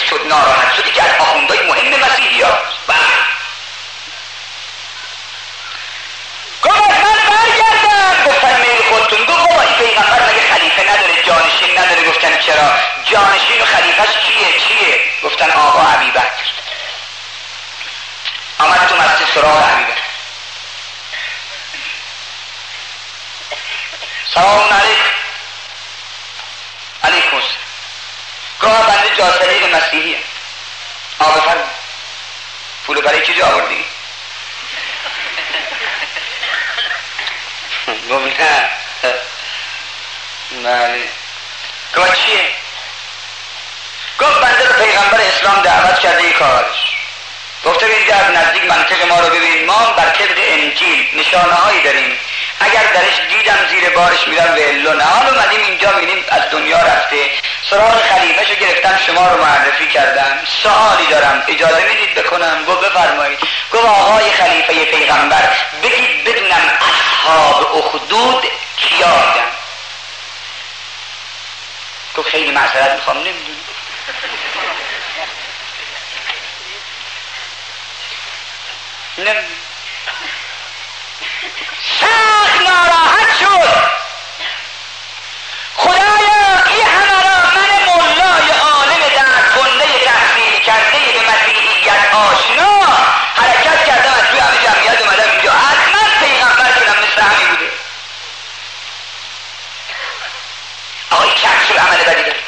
شد ناراحت شدی که از آخوندهای مهم مسیحی ها گفت من برگردم. گفتن میل خودتون. گفت بابا این پیغمبر مگه خلیفه نداره، جانشین نداره؟ گفتن چرا؟ جانشین و خلیفهش چیه؟ گفتن آقا ابوبکر. آمد تو مسجد سراغ ابوبکر. سلام علیکم. علیکم السلام. گفت بنده جاسلیق مسیحیه. آقا بفرمایید. پول برای چی جا آوردی؟ گفت نه. بله. گفت چیه؟ گفت بنده رو پیغمبر اسلام دعوت کرده ای کارش. گفته اینجا از نزدیک منطق ما رو ببین، ما بر طبق انجیل نشانه هایی داریم، اگر درش دیدم زیر بارش میرم به الا نه. حالا اومدیم اینجا میبینیم از دنیا رفته، سراغ خلیفه‌شو گرفتم، شما رو معرفی کردم، سوالی دارم اجازه میدید بکنم؟ گفت بفرمایید. گفت آقای خلیفه پیغمبر بگید بدونم اصحاب اخدود کیا بودن؟ گفت خیلی معذرت میخوام نمیدونم. سخت ناراحت شد. خدایا این همه را من مولای عالم درد کنده تحصیل کرده به مسیحیت آشنا حرکت کردم، از توی همه جمعیت اومدم اینجا، حتما پیغمبر شدم مثل همین بوده. آقای که عکس العمل بدی داره.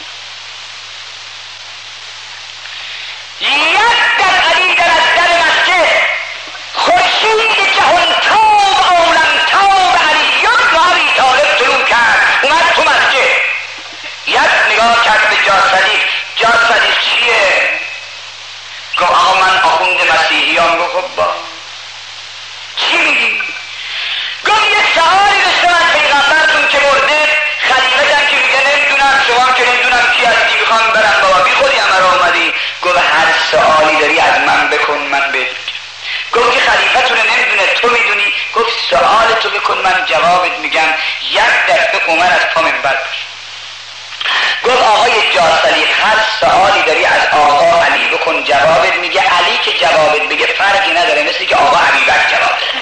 یک دقیقی در از در مسجد خورشید جهان تاب عالم تاب علی ابن ابی طالب طلوع کرد، اومد تو مسجد. یک نگاه کرد به جاسلیق چیه؟ گفت آقا من آخوند مسیحیام. گفت با چی میگی؟ گفت یک سوالی داشتم از پیغمبرتون که مرده، خلیفه‌تون که میگه نمیدونم، شما که نمیدونم کی هستی، میخوام برم بابا بی خودی همه را اومدی. گفت هر سوالی داری از من بکن من بهت. گفت که خلیفتون نمیدونه تو میدونی؟ گفت سوال تو بکن من جوابت میگم. یک دفعه عمر از پا منبر بشد. گفت آقای جاسلیق هر سوالی داری از آقا علی بکن جوابت میگه. علی که جوابت بگه فرقی نداره، مثل که آقا ابوبکر جواب بده.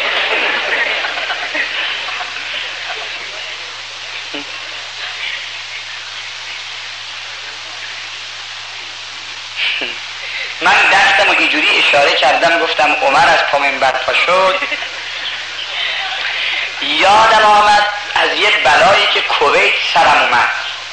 من دستم و اینجوری اشاره کردم، گفتم عمر از پا منبر پا شد. یادم آمد از یه بلایی که کویت سرم اومد.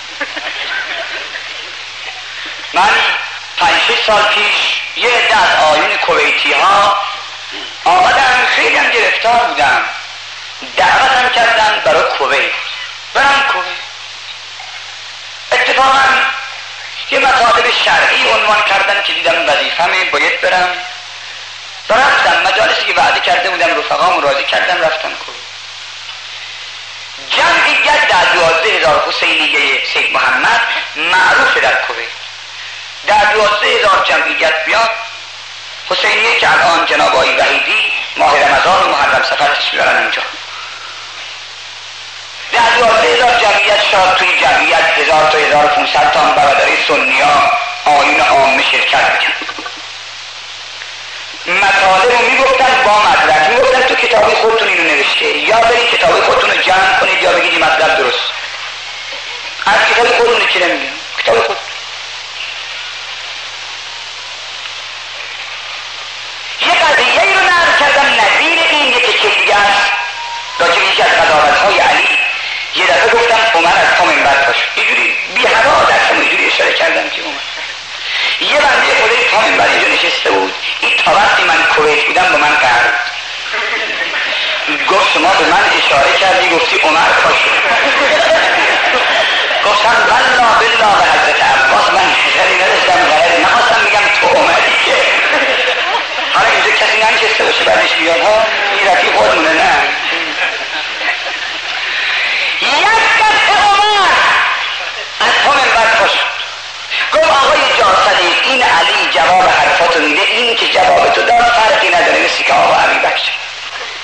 من 5-6 سال پیش یه عده از آیون کویتی ها آمدن، خیلی هم گرفتار بودم، دعوتم کردن برای کویت برم کویت. اتفاقا یه مطالب شرعی عنوان کردن که دیدم وظیفه‌مه باید برم. رفتم مجالسی که وعده کرده بودم، رفقامو راضی کردم، رفتم کویت. جمعیت در 12,000 حسینیه سید محمد معروف در کویت. در 12,000 جمعیت بیاد حسینیه که الان جناب آقای وحیدی ماه رمضان و محرم سفر تشریف دارن اینجا. در 12,000 جمعیت شاد، توی جمعیت 1000 تا 1500 تا هم برادری سنی ها آیون عامه شرکت بکن. مطالب رو میگفتن با مدرک، میگفتن تو کتابی خودتون اینو نوشته، یا برید کتابی خودتون رو جمع کنید یا بگید این مطلب درست. از کتابی خودتون که نمیگم، کتابی خود. یه قضیه ای رو نقل کردم نظیر این یکی که دیگه است، راجب یکی از قضاوت‌های علی. یه دفعه گفتم عمر از پا منبر پا شد، اینجوری بی هوا دستم اینجوری اشاره کردم که عمر. یه بنده خدای پا منبر اینجا نشسته بود، این تا وقتی من کویت بودم با من قرار گفت شما به من اشاره کردی گفتی عمر پا شد. گفتم والله بالله به حضرت عباس من نظری نداشتم، غلط نخواستم بگم تو عمری که حالا اینجا کسی ننشسته باشه بعدش بیاد ها این رفیق خودمونه. نه یک دفعه عمر از پا منبر پا شد. گفت آقای جاسلیق این علی جواب حرفاتو میده، این که جواب تو دار فرقی نداره، مثل که آقا ابوبکر.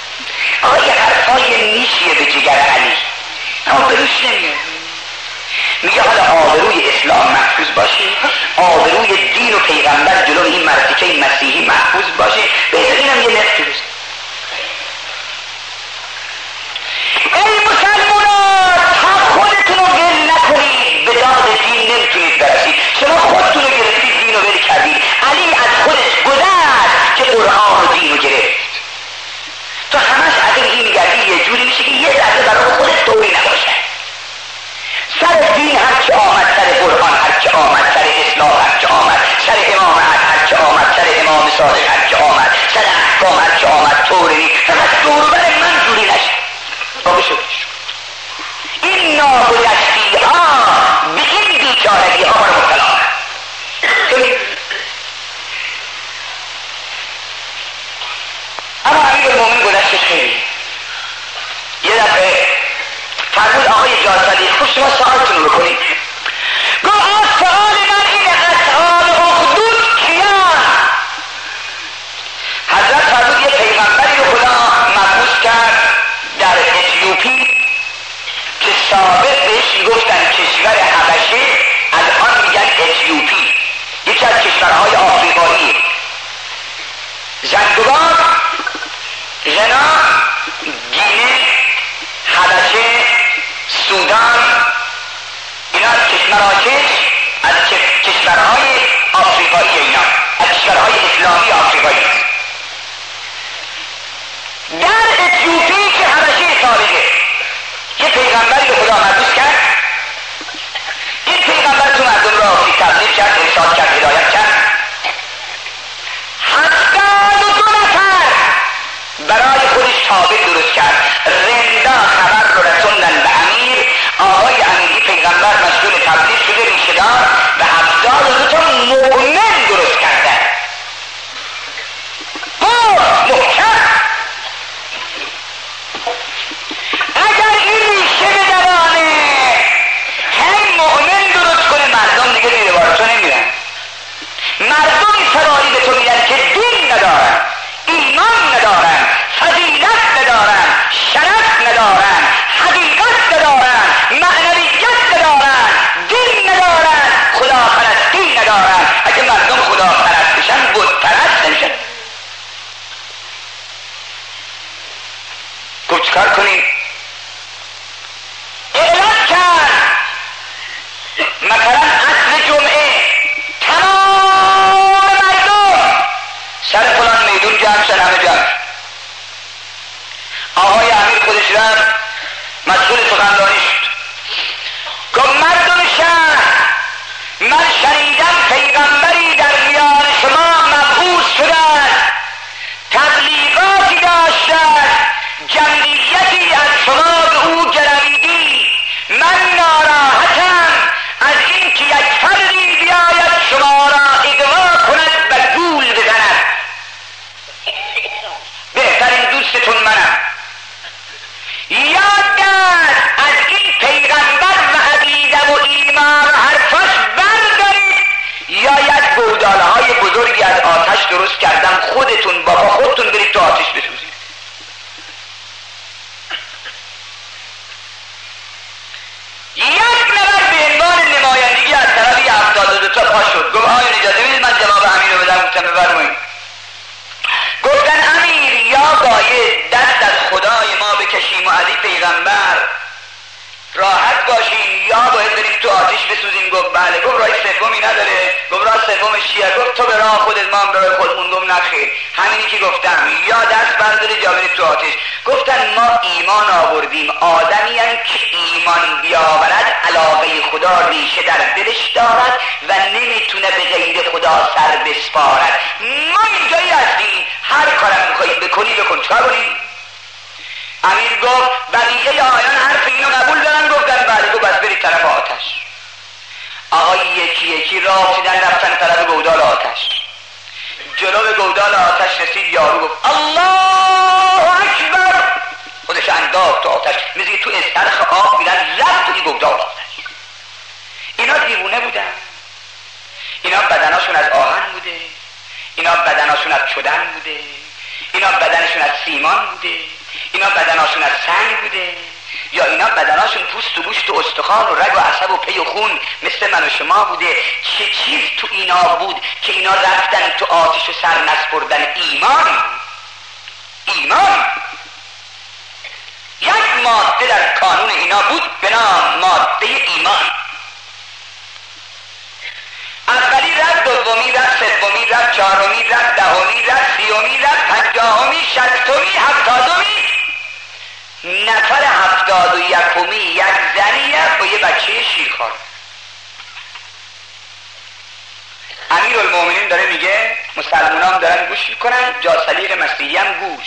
آقا یه حرفای نیشیه به جگر علی اما بروش نمیاد. میگه حالا آبروی اسلام محفوظ باشه، آبروی دین و پیغمبر جلو این مرتکه مسیحی محفوظ باشه، بهتر اینم یه نفت روز. ای مسلمانان، تا خودتون رو ول نکنید به داد دین نمیتونید برسید. شما خودتون رو گرفتید، دین رو ول کردید. علی از خودش گذشت که قرآن و دین رو گرفت. تو همش از این گردی یه جوری میشه که یه ذره برای خودت طوری نباشه. سر دین هر چه آمد، سر قرآن هر چه آمد، سر اسلام هر چه آمد، سر امام هر چه آمد، سر امام صادق هر چه آمد، سر احکام هر چه آمد، طوری فقط دوربر من جوری نشه. بابا شدش این ناگذشتی ها به این بیچارگی ها رو مبتلا اما امیر المومنین گذشتش خیلی. یه دفعه فرمود آقای جعفری خوش شما سوالتون رو بکنید. گفت سوال من اینه اصحاب اخدود کیان؟ حضرت فرمود یه پیغمبری رو خدا مبعوث کرد در اتیوپی که سابق بهش میگفتن کشور حبشه، الان میگن اتیوپی، یکی از کشورهای آفریقایی. زنگبار، غنا، گینه، حبشه، سودان، اینا مراکش از کشورهای آفریقایی، اینا از کشورهای اسلامی آفریقایی. در اتیوپی که حبشه سابقه یه پیغمبری رو خدا مبعوث کرد. این پیغمبر تو مردم را تبلیغ کرد، ارشاد کرد، هدایت کرد. 72 نفر برای خودش تابع درست کرد. رندا خبر رو رسوندن به امیر. آقای امیری پیغمبر مسئول تبلیغ شده، ریشه‌دار، و 72 تا مؤمن درست کردن. محکم. اگر این ریشه بدوانه هی مؤمن درست کنه، مردم دیگه زیر بار تو نمیرن. مردمی سواری به تو میرن که دین ندارن، ایمان ندارن، فضیلت ندارن، شرف ندارن، حقیقت ندارن، معنویت ندارن، دین ندارن، خدا پرستی ندارن. اگه مردم خدا پرست بشن، بت پرست نمیشن. گفت چکار کنیم؟ اعلام کرد مثلا عصر جمعه تمام مردم سر فلان میدون جمع شدن، همه جمع. آقای امیر خودش رفت مسئول سخنرانی شد. گفت مردم شهر، من شنیدم پیغمبری در میان شما مبعوث شدن، تبلیغاتی داشتن، جمعیتی از شما به او جلویدی. من ناراحتم از این که یک فردی بیاید شما را اغوا کند و گول بزند. بهترین دوستتون منم. یاد دست از این پیغمبر و عقیده و ایمان و حرفاش بردارید، یا یک گوداله های بزرگی از آتش درست کردم، خودتون با خودتون برید تو آتش بسوزید. یک نفر به عنوان نمایندگی از طرف 72 تا پا شد. گفت آقایان اجازه بدید من جواب امیر رو بدم. گفتم بفرمایید. گفتن امیر یا باید دست از خدای ما بکشیم و علی پیغمبر راحت باشیم، یا باید بریم تو آتش بسوزیم. گفت بله. گفت راه سومی نداره؟ گفت راه سومش چیه؟ گفت تو به راه خودت، ما هم به راه خودمون. گفت نخیر، همینی که گفتم، یا دست بردارید یا برید تو آتش. گفتن ما ایمان آوردیم، آدمی هم که ایمان بیاورد علاقه خدا ریشه در دلش دارد و نمیتونه به غیر خدا سر بسپارد. ما اینجایی هستیم، هر کارم میخوایی بکنی بکن. چکار کنی؟ امیر گفت بقیه آیان حرف اینو قبول دارن؟ گفتن بله. گفت بس برید طرف آتش. آقای یکی یکی راه شدن رفتن طرف گودال آتش. جلو به گودال آتش رسید، یارو گفت الله اکبر، خودش انداخت تو آتش، مثل تو استرخ آب میرن رفت توی گودال آتش. اینا دیوونه بودن، اینا بدناشون از آهن بوده، اینا بدناشون از چدن بوده، اینا بدنشون از سیمان بوده، اینا بدناشون از سنگ بوده، یا اینا بدناشون پوست و گوشت و استخوان و رگ و عصب و پی و خون مثل من و شما بوده. چه چیز تو اینا بود که اینا رفتن تو آتش و سر نسپردن؟ ایمان. ایمان یک ماده در کانون اینا بود به نام ماده ایمان. اولی رفت، دومی رفت، سومی رفت، چهارمی رفت، دهمی رفت، سیومی رفت، پنجاهمی، شصتمی، هفتادمی. نفر 71 یک زنیه با یه بچه شیرخوار. امیرالمومنین داره میگه مسلمان هم دارن گوش میکنن، جاثلیق مسیحی هم گوش.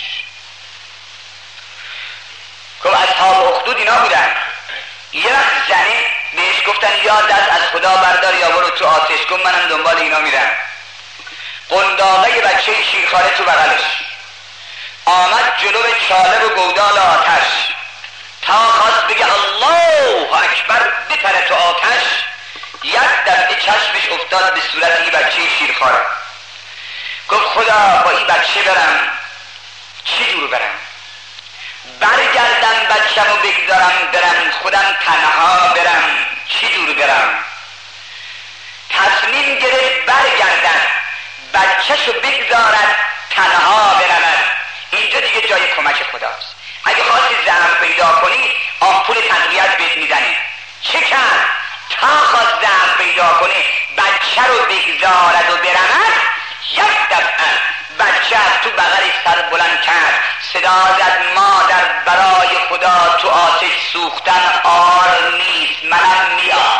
که اصحاب اخدود اینا بودن. یه وقت زنه بهش گفتن یا دست از خدا بردار یا برو تو آتش کن، منم دنبال اینا میرم. قنداقه بچه شیرخواره تو بغلش آمد جلو چاله و گودال آتش، تا خواست بگه الله اکبر بپره تو آتش، یک دفعه چشمش افتاد به صورت این بچه شیرخواره. گفت خدا با این بچه برم چی جور برم؟ برگردم بچه‌مو بگذارم برم، خودم تنها برم چی جور برم؟ تصمیم گرفت برگردن بچه‌شو بگذارد تنها برود. اینجا دیگه جای کمک خداست. اگه خواستی ضعف پیدا کنی آمپول تقویت بهت میزنه. چه کرد؟ تا خواست ضعف پیدا کنه بچه رو بگذارد و برود، یک دفعه بچه از تو بغلش سر بلند کرد، صدا زد مادر برای خدا تو آتش سوختن آر نیست، منم میام.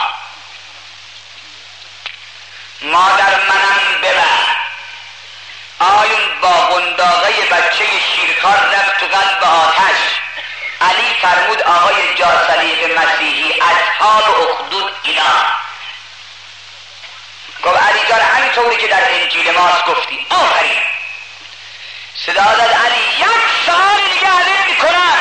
مادر منم ببر. آیون با قنداقه بچه شیرخوار رفت تو قلب آتش. علی فرمود آقای جاثلیق مسیحی اصحاب اخدود اینا. گفت علی جان همینطوری که در انجیل ماست گفتی. آخرین صدا داد علی یک سال دیگه ازت میکنم،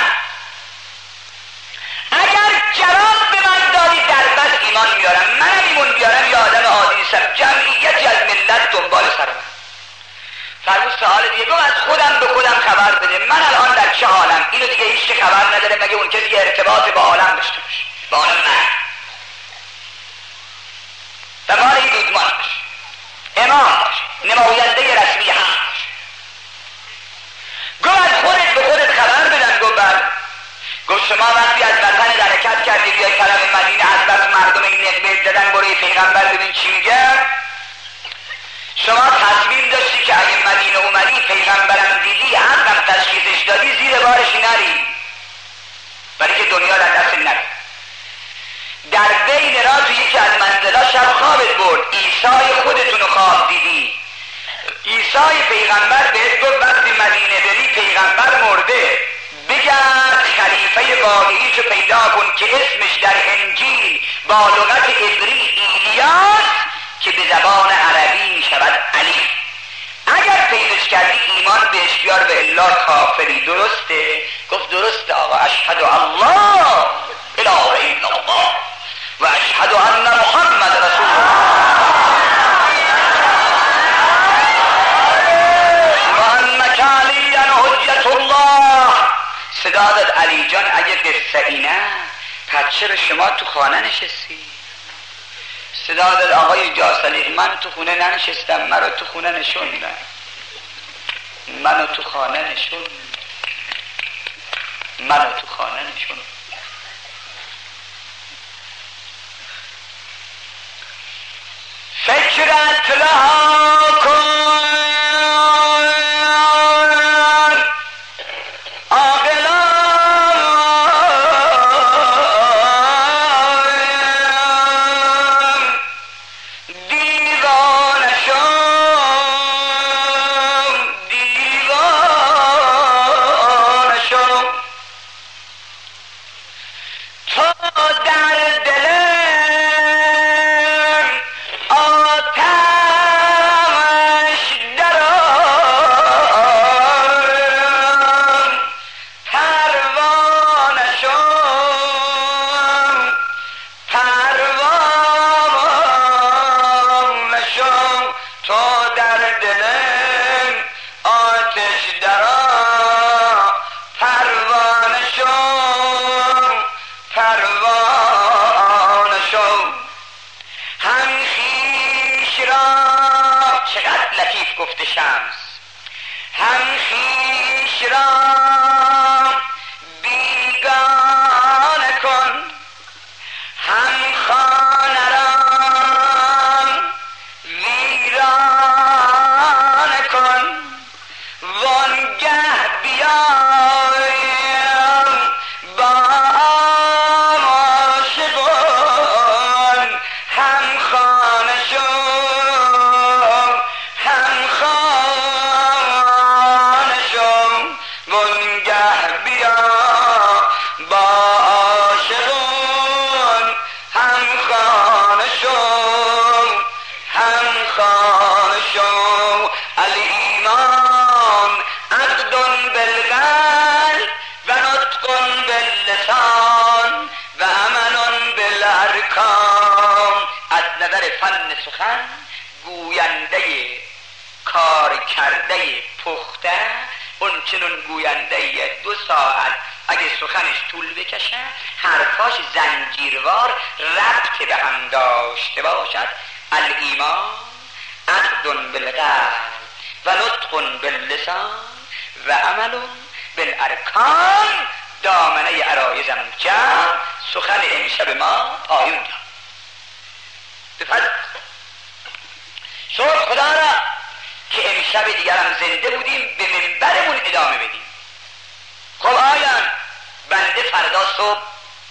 اگر جواب به من دادی در بس ایمان میارم. منم ایمان بیارم یا آدم عادی نیستم، جمعیتی از ملت دنبال سرم. فرمود سوال دیگه. گفت از خودم به خودم خبر بده، من الان در چه حالم؟ اینو دیگه هیچ خبر نداره مگه اون کسی ارتباط با عالم داشته باشه، با عالم من و مال این دودمان باشه، امام باشه، نماینده رسمی هم باشه. گفت از خودت به خودت خبر بدم. گفت بله. گفت شما وقتی از وطن حرکت کردی بیای طرف مدینه، از بس مردم این نقبه زدن برای پیغمبر ببین چی میگه. شما تصمیم داشتی که اگه مدینه اومدی پیغمبرم دیدی حقم تشخیصش دادی زیر بارش نری، برای که دنیا در دست نری. در بین راه تو یکی از منزلا شب خوابت برد، عیسی خودتونو خواب دیدی. عیسی پیغمبر بهت گفت وقتی مدینه بری پیغمبر مرده، بگرد خلیفه واقعی رو پیدا کن که اسمش در انجیل با لغت عبری ایلیاس که به زبان عربی می شود علی. اگر پیداش کردی ایمان بهش بیار و الا کافری. درسته؟ گفت درسته آقا. اشهد الله اله الا الله و اشهد ان محمد رسول الله و انک علی حجت الله. صدا داد علی جان اگه قصه اینه پس چرا شما تو خانه نشستی؟ صدا داد آقای جاثلیق من تو خونه ننشستم، مرا تو خونه نشوندن، منو تو خانه نشوندن، منو تو خانه نشوندن. فکرت لها کن در دل آتش گفت شمس هم خویش را بیگانه کن هم خانه را ویرانه کن وانگه بیایم با عاشقان هم خانه شو هم خانه شو وانگه بیا با عاشقان هم خانه شو هم خانه شو الایمان عقد بالقلب و نطق باللسان و عمل بالارکان. از نظر فن سخن گوینده کار کرده پخته اون چنون گوینده 2 ساعت اگه سخنش طول بکشه حرفاش زنجیروار ربط به هم داشته باشد. الایمان عقد بالقلب و نطق باللسان و عمل بالارکان. دامنه عرایزم جمع، سخن امشب ما پایون جمع. بفضل شکر خدا را که امشب دیگرم زنده بودیم به منبرمون ادامه بدیم. خب آیان بنده فردا صبح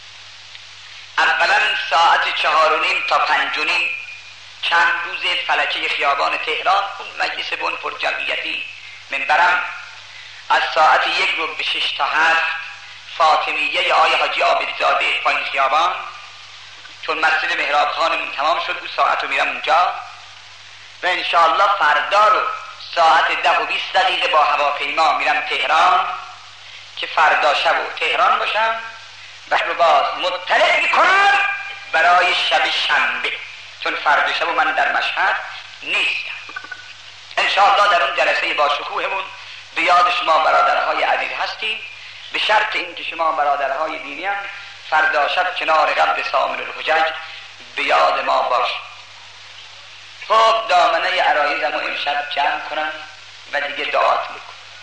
اولا ساعت 4:30 تا 5:30 چند روز فلکه خیابان تهران اون مجلس بن پر جمعیتی منبرم از ساعت 1 رو به 6 تا 7 فاطمیه آیه حاجی عابدزاده پایین خیابان، چون مسجد مهراب خانمون تمام شد اون ساعت رو میرم اونجا و انشاءالله فردا رو ساعت 10:20 با هواپیما میرم تهران که فردا شب و تهران باشم و رو باز مطلع میکنم برای شب شنبه، چون فردا شب من در مشهد نیستم. انشاءالله در اون جلسه با شکوهمون به یاد شما برادرهای عزیز هستیم، به شرط اینکه شما برادرهای دینی هم فردا شب کنار قبر سامر الحجج به یاد ما باش. خب دامنه عرایزم رو امشب جمع کنم و دیگه دعات میکنم.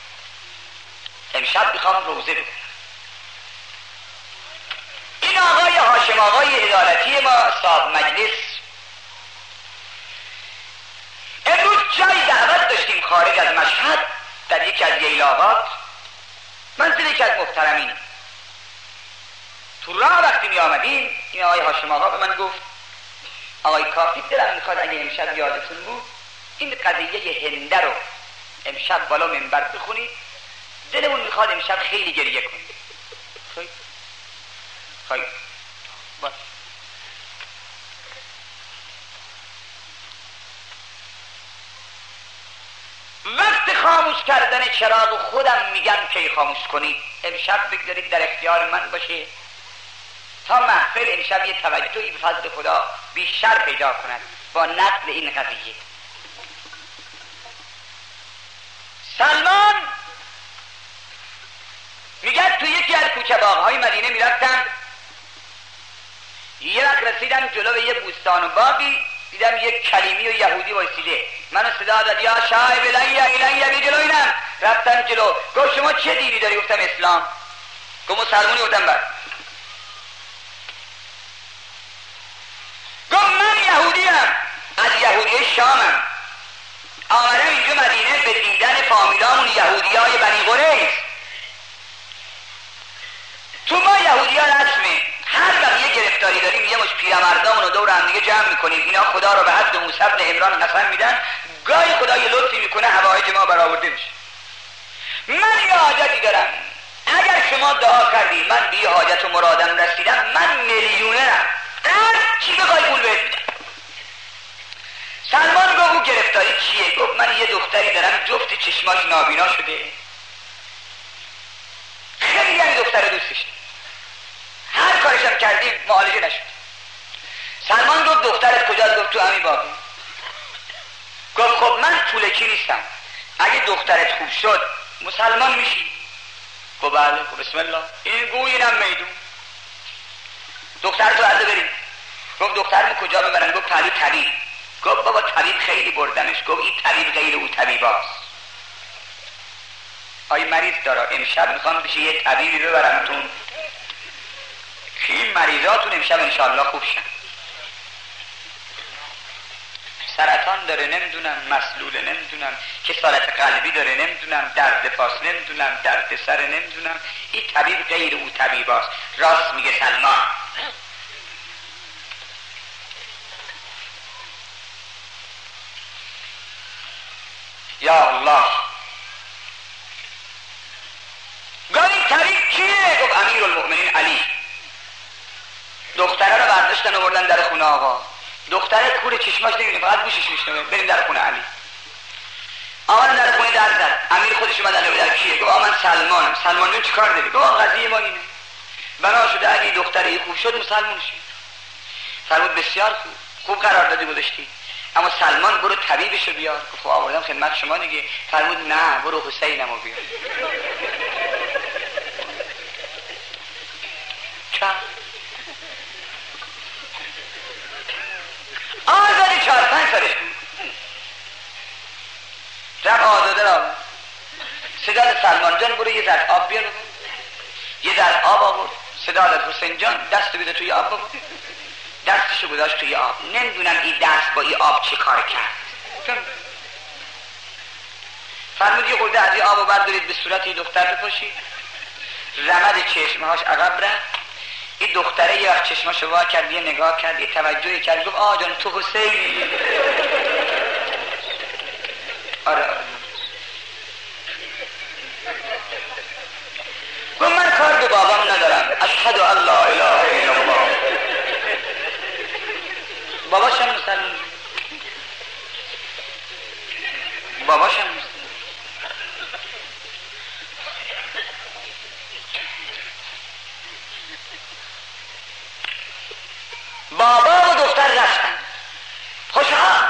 امشب میخوام روزه بکنم. این آقای هاشم آقای ادارتی ما صاحب مجلس امروز جای دعوت داشتیم خارج از مشهد در یکی از ییلاقات، منزل یکی از محترمین. تو راه وقتی می آمدیم این آقای هاشم آقا به من گفت آقای کافی دلم میخواد اگه امشب یادتون بود این قضیه هنده رو امشب بالا منبر بخونید، دلمون میخواد امشب خیلی گریه کنید. خیلی باش. وقت خاموش کردن چراغ خودم میگم که خاموش کنید، امشب بگذارید در اختیار من باشه تا محفل امشب یه توجهی به فضل خدا بیشتر پیدا کند با نقل این قضیه. سلمان میگه تو یکی از کوچه باغ‌های مدینه میرفتم، یه وقت رسیدم جلو یه بوستان و باغی، دیدم یک کلیمی و یهودی وایسیده، منو صدا داد یا شایب الیا بی جلو اینم. رفتم جلو، گفت شما چه دینی داری؟ گفتم اسلام. گفت مسلمونی؟ گفتم بله. گفت من یهودیم، از یهودی شامم، آمدم اینجا مدینه به دیدن فامیلامون یهودی های بنی قریظ. تو ما یهودی ها رسمه هر وقت یه گرفتاری داریم یه مش پیرمردامون رو دور هم دیگه جمع میکنیم، اینا خدا رو به حد موسی بن عمران قسم میدن گاهی خدا یه لطفی میکنه هوایج ما برآورده میشه. من یه حاجتی دارم، اگر شما دعا کردی من به یه حاجت و مرادم رسیدم من میلیونرم، هر چی بخوای پول بهت میدم. سلمان گفت او گرفتاری چیه؟ گفت من یه دختری دارم جفت چشماش نابینا شده، خیلی هم دختر دوستش، هر کارشم کردیم معالجه نشد. سلمان گفت دخترت کجاست؟ گفت تو همین باقی. گفت خب من پولکی نیستم، اگه دخترت خوب شد مسلمان میشی؟ گفت بله. گفت بسم الله. این گوی اینم میدون. دخترتو عرضه بریم. گفت دخترمو کجا ببرن؟ گفت پهلو طبیب. گفت بابا طبیب خیلی بردنش. گفت این طبیب غیر او طبیباست. آی مریض داره امشب میخوام بشه یه طبیبی ببرمتون که این مریضاتون امشب انشاءالله خوب شن. سرطان داره نمیدونم، مسلول نمیدونم، کسالت قلبی داره نمیدونم، درد پاس نمیدونم، درد سر نمیدونم، این طبیب غیر او طبیباست. راست میگه سلمان. یا الله. گفت این طبیب کیه؟ گفت امیرالمؤمنین علی. دختره رو برداشتن و بردن در خونه آقا. دختره کور چشماش نمیبینه، فقط گوشش میشنوه. بریم در خونه علی. آقا در خونه در زد. امیر خودش اومد در کیه؟ گفت من سلمانم. سلمان جون چیکار داری؟ گفت قضیه ما اینه، بنا شده اگه دختره خوب شد مسلمان شید. فرمود بسیار خوب قراردادی گذاشتی، اما سلمان برو طبیبشو بیار. گفت آوردم خدمت شما دیگه. فرمود نه برو حسینمو بیار. چرا؟ آزادی 4-5 سالش بود. رفت آزاده را صدا داد سلمان جان برو یه ذره آب بیار. یه ذره آب آورد. صدا داد حسین جان دستو بده توی آب بابا. دستشو گذاشت توی آب. نمیدونم این دست با این آب چه کار کرد. فرمود یه خورده از این آب رو بردارید به صورت این دختر بپاشید. رمد چشمهاش عقب رفت. این دختره یه وقت چشماشو وا کرد، یه نگاه کرد، یه توجهی کرد، گفت آقا جان تو حسینی؟ آره. گفت من کار به بابام ندارم. اشهد ان لا اله الا الله. باباشم مسلمان. باباشم مسلمان. بابا و دختر رفتن خوشحال.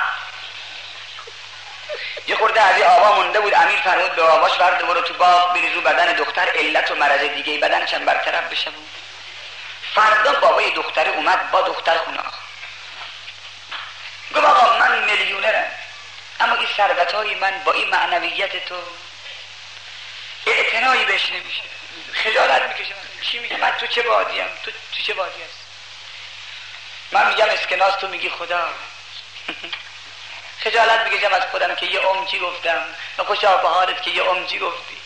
یه خورده از آبا مونده بود. امیر فرمود به باباش برد برو تو باغ بریز رو بدن دختر علت و مرض دیگه بدنش هم برطرف بشه. فردا بابای دختر اومد با دختر خونه. گفت آقا من میلیونرم، اما این ثروت‌های من با این معنویت تو اعتنایی بهش نمیشه. خجالت میکشم. چی میگه؟ من تو چه وادیم؟ تو چه وادی هست؟ من میگم اسکناس، تو میگی خدا. خجالت میکشم از خودم که یه چی گفتم و خوشا به حالت که یه چی گفتی.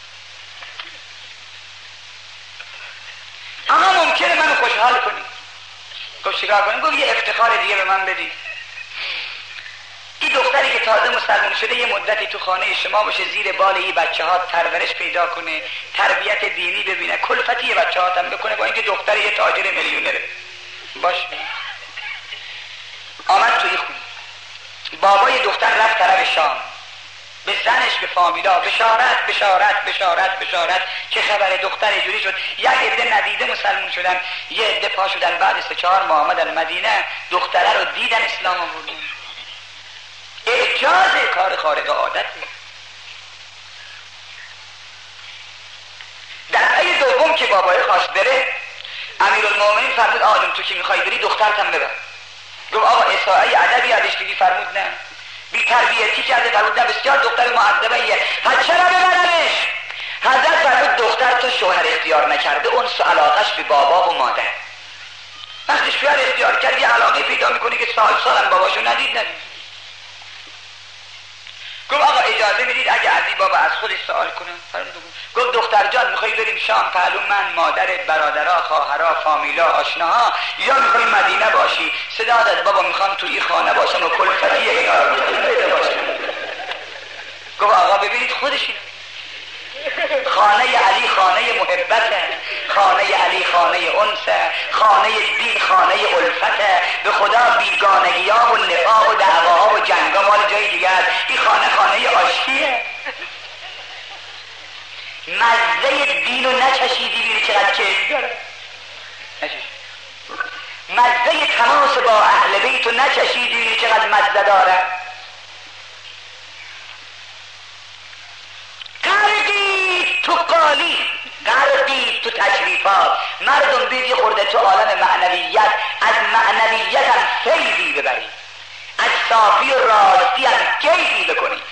اما ممکنه منو خوشحال کنی. گفت چیکار کنیم؟ گفت یه افتخار دیگه به من بدی. این دختری که تازه مسلمان شده یه مدتی تو خانه شما باشه، زیر بال این بچه ها پرورش پیدا کنه، تربیت دینی ببینه، کلفتی بچه ها هم بکنه، با اینکه دختر یه تاجر میلیونره باشه. آمد توی خونه. بابای دختر رفت طرف شام. به زنش، به فامیلا بشارت بشارت بشارت بشارت چه خبره، دختر اینجوری شد. یک عده ندیده مسلمان شدن، یه عده پا شدن بعد 3-4 ماه آمدن مدینه، دختره رو دیدن اسلام آوردن. اعجاز کار خارق عادت. دفعه دوم که بابای خواست بره، امیرالمومنین فرمود آدم تو که میخوای بری دخترتم ببر. گفت آقا اساعی ادبی یادش دیدی؟ فرمود نه. بی تربیتی کرده؟ فرمود نه. بسیار دختر مؤدبه. پس چرا ببرمش؟ حضرت فرمود دختر تو شوهر اختیار نکرده، اونس و علاقش به بابا و مادر. وقتی شوهر اختیار کرد یه علاقه پیدا میکنی که سالم باباشو ندید. گفت آقا اجازه میدید اگه از این بابا از خودش سوال کنم؟ گفت دختر جان میخوای بریم شام پهلو من، مادرت، برادرها، خواهرها، فامیلا، آشناها، یا میخوای مدینه باشی؟ صدا داد بابا میخوام تو این خانه باشم و کلفتی اینا رو باشم. گفت آقا ببینید خودشین. خانه علی خانه محبته، خانه علی خانه انسه، خانه دین خانه الفته. به خدا بیگانگی ها و نفاق و دعواها و جنگ ها مال جای دیگه است. این خانه آشتیه. مزه دین رو نچشیدی بیری چقدر کیف داره. مزه تماس با اهل بیت رو نچشیدی بیری چقدر مزه داره. تو قالی، غرقی تو تشریفات. مردم بیدی خورده تو عالم معنویت، از معنویت هم فیضی ببری، از صافی و خواستی هم کیفی بکنی.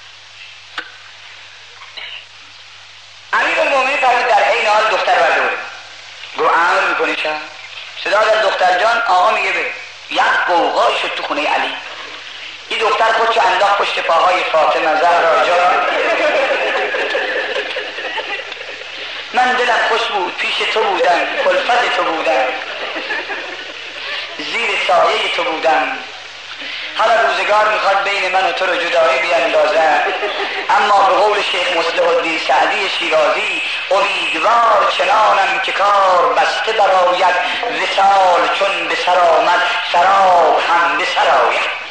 امیرالمومنین فرمود در عین حال دختر برده بود. گفت امر میکنی چه؟ صدا در دختر جان آقا میگه به یک قوقایی شد تو خونه علی. این دختر خودشو انداخت پشت پاهای فاطمه زهرا جان. من دلم خوش بود پیش تو بودم، کلفت تو بودم، زیر سایه تو بودم. حالا روزگار میخواد بین من و تو رو جدایی بیندازه، اما به قول شیخ مصلح الدین سعدی شیرازی امیدوار چنانم که کار بسته براید، وصال چون به سر آمد سراب هم به سر آید.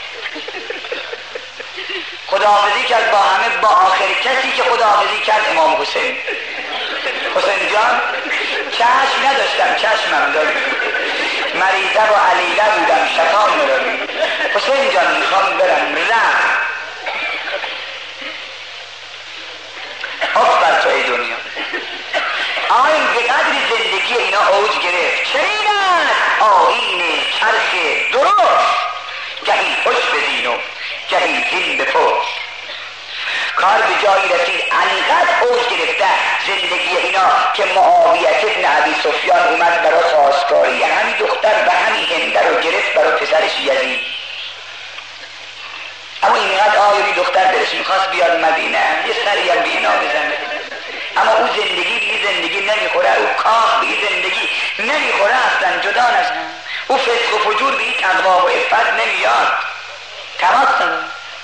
خداحافظی کرد با همه، با آخر کسی که خداحافظی کرد امام حسین. حسین جان چشم نداشتم، چشمم داری، مریضه و علیله بودم، شفا نداری. حسین جان میخوام برم، رم حق بر تو ای دنیا. آین به قدر زندگی اینا اوج گرفت. چرینت آیین چرخ درست، گهی خوش بدین و گهی زین بپرس. کار به جایی رسید انقدر اوج گرفته زندگی اینا که معاویه ابن ابی سفیان اومد برای خواستگاری همین دختر و همین هنده رو گرفت برای پسرش یزید. اما اینقدر آیوی دختر دلش میخواست بیاد مدینه یه سری هم بینا بزنه، اما او زندگی به زندگی نمیخوره، او کاخ به زندگی نمیخوره، اصلا جدا نشن. او فسق و فجور به تقوا و عفت نمیاد، تماس نداره.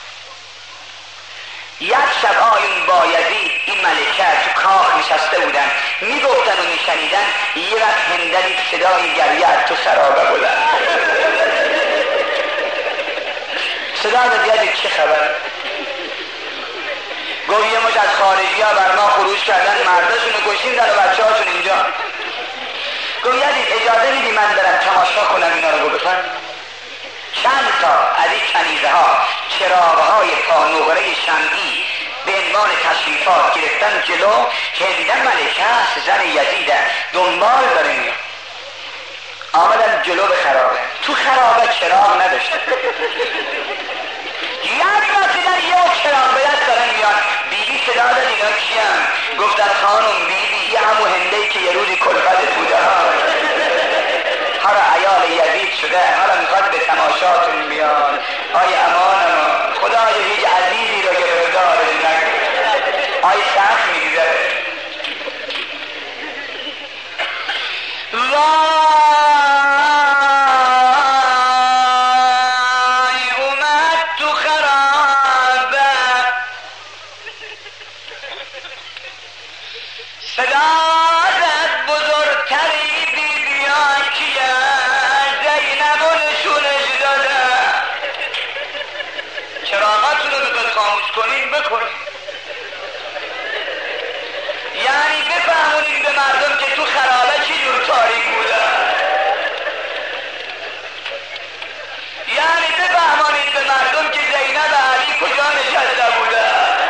یک شب آیون با یزید این ملکه تو کاخ نشسته بودن، میگفتن و میشنیدن. یه وقت هنده دید صدای گریه تو خرابه بلند. صدا دید چه خبر؟ گفت یه مش از خارجی ها بر ما خروج کردن، مرداشونو کشتین در و بچه هاشون اینجا. گفت یزید اجازه میدی من برم تماشا کنم اینا رو؟ گفت بفرمایید. چند تا از این کنیزه ها چراغهای پانوغره شمعی به عنوان تشریفات گرفتن جلو. هنده ملکه است، زن یزیده، دنبال داره میاد. آمدن جلو به خرابه. تو خرابه چراغ نداشته. یک رسیدن یه چراغ به دست دارن میاد. بیبی صدا داد اینا کیان؟ گفتن خانم بیبی یه همو هندهی که یه روزی کلفت بوده ها، حالا عیال یزید شده، حالا میخواد به تماشاتون بیاد. آی امان امان، خدای هیچ عزیزی رو گرفتار نکنه. آی سخت میگذره. وای اومد تو خرابه، صدا زد بزرگتری بیبیان کیه؟ زینب و نشونش داده. چراغاتون رو میخواد خاموش کنین بکنین، یعنی بفهمونین به مردم که تو خرابه چی جور تاریک بوده، یعنی بفهمونین به مردم که زینب علی کجا نشسته بوده.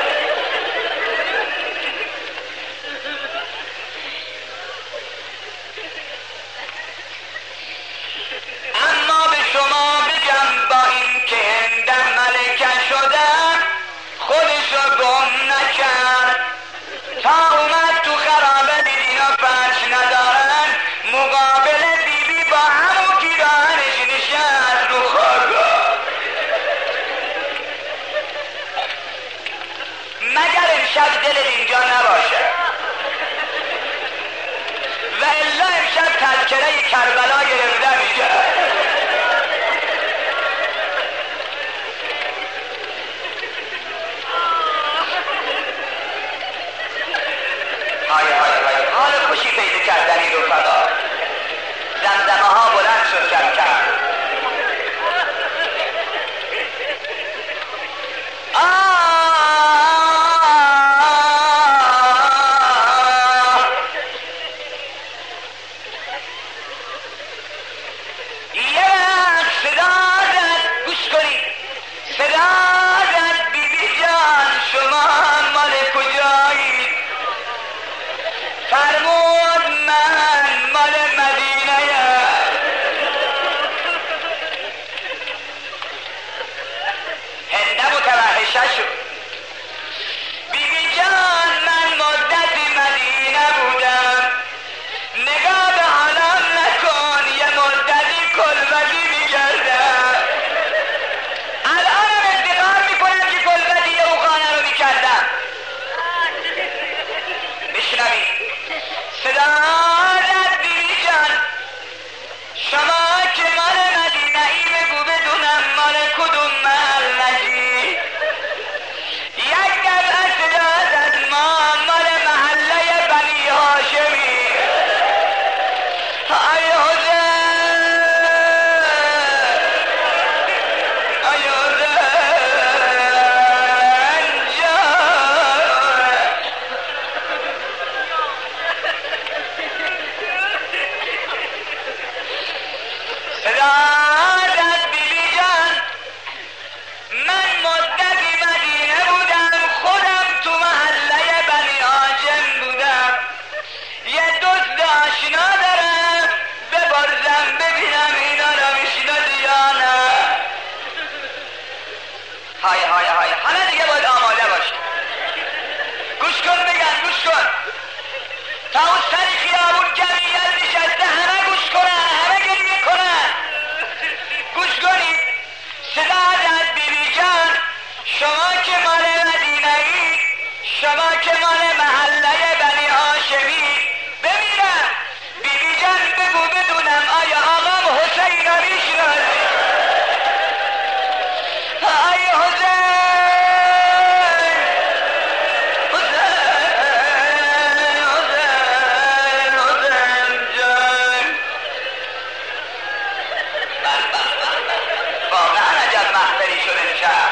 اما به شما بگم با این که هندم ملکه شدم خودشو گم نکرد. تا اومد تو خرابه دید اینا فرش ندارن، مقابل بیبی با همون پیراهنش نشست رو خاکا. مگر امشب دلت اینجا نباشه، و الا امشب تذکره کربلا گرفته میشه. حال خوشی پیدا کردن این رفقا. زمزمه ها بلند شد کم کم. مقتلی شد امشب.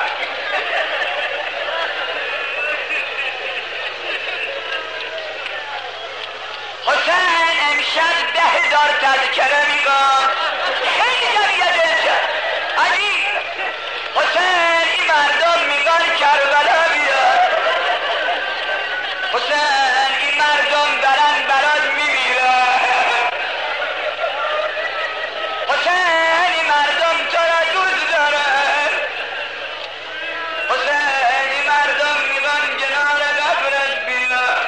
حسین امشب 10,000 تذکره میگم، خیلی جمعیت امشب عجیب. حسین این مردم میگن کربلا بیاد، حسین این مردم دارن برات میمیرن، حسین این مردم تو را دوست دارن، حسین این مردم میگن کنار قبرت بیاد.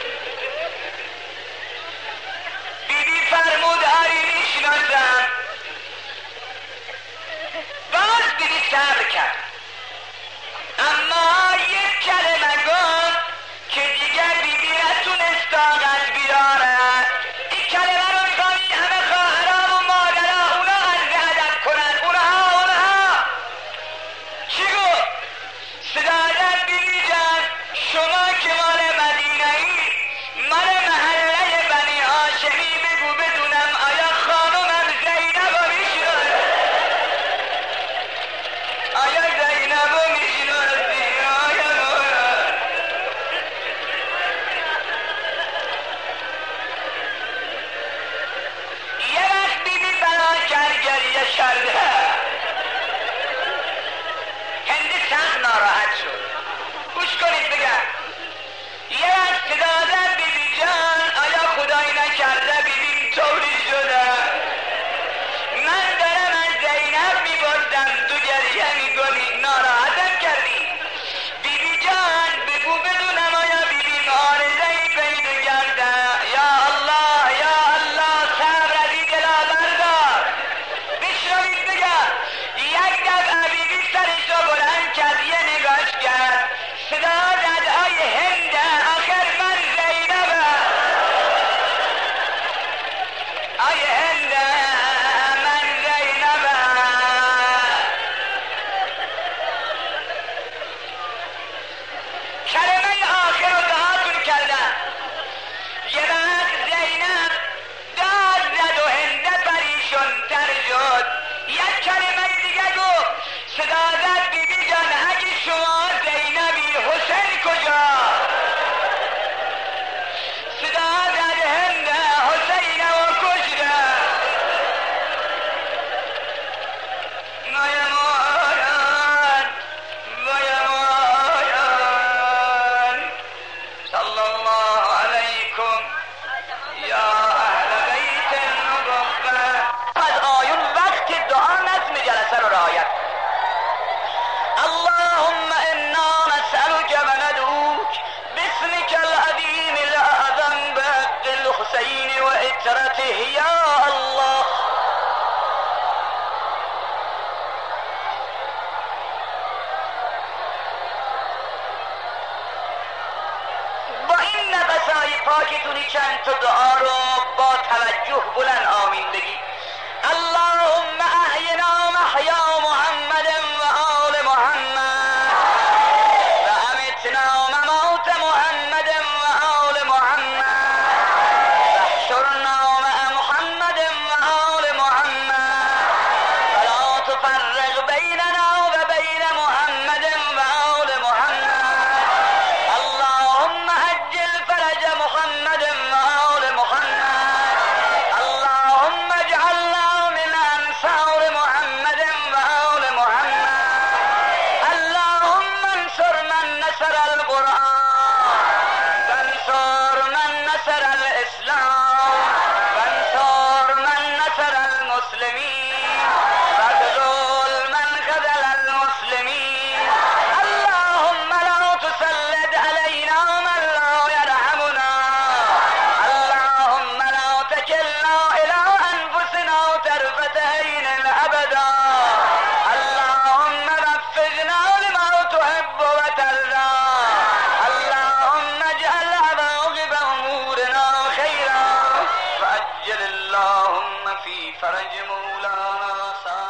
بیبی فرمود هری میشناسم، باز بیبی صبر کرد، اما یک کلمه گفت که دیگه بیبی نتونست طاقت بیاره. این کلمه رو میخوام این همه خواهرام و مادرها اونا عرض ادب کنن. اونها چی گفت؟ صدا زد بیبی جان شما که مال مدینه ای، مال محله بنی هاشمی، بگو بدونم آیا خانمم زینب رو میشناسی؟ آیا زینب رو میشناسی؟ یه وقت بیبی بنا کرد گریه کرده، هندی سخت ناراحت شد. گوش کنید بگم، یه وقت صدا زد بیبی جان آیا خدایی نکرده بیبیم طوری شده، من دارم از زینب میبردم تو گریه میکنی، ناراحتم کردی. بیبی جان بگو بدونم آیا بیبیم آرزهی پیدا کرده؟ یا الله یا الله، صبر عزی دلا بردار. بشنوید بگم، یک دفعه بیبی سرش رو بلند کرد، یه نگاش کرد، صدا زد آی هنده آخر من زینبم، آی هنده من زینبم. کلمه آخر رو دهاتون کردم. یه وقت زینب داد زد و هنده پریشان تر شد، یک کلمه دیگه گفت، صدا زد بیبی جان اگه شما زینبی حسین کجا؟ صدا زد هنده حسین و کشته. صلی الله علیکم یا اهل بیت النبوة. از آیون وقت دعا نظم جلسه رو رعایت. اللهم انا نسألك وندعوك باسمك العظيم الاعظم بحق الحسين وعترته يا الله. با این نفسهای پاکتونی چند تا دعا رو با توجه بلند آمین بگی. اللهم احینا محیا محمد و آل محمد و امتنا ممات محمد و آل محمد و احشرنا مع محمد و آل محمد ولا تفرق بیننا و بین محمد و آل محمد. اللهم عجل فرج محمد و آل محمد. اللهم اجعلنا من انصار محمد و آل محمد. اللهم انصر من نصر القرآن وانصر من نصر الاسلام وانصر من نصر المسلمين واخذل من خذل المسلمين. اللهم لا تسلط علينا من لا يرحمنا. اللهم لا تكلنا الى انفسنا طرفة عين ابدا. اللهم وفقنا لما تحب وترضى. اللهم اجعل عواقب امورنا خيرا. فعجل اللهم في فرج مولانا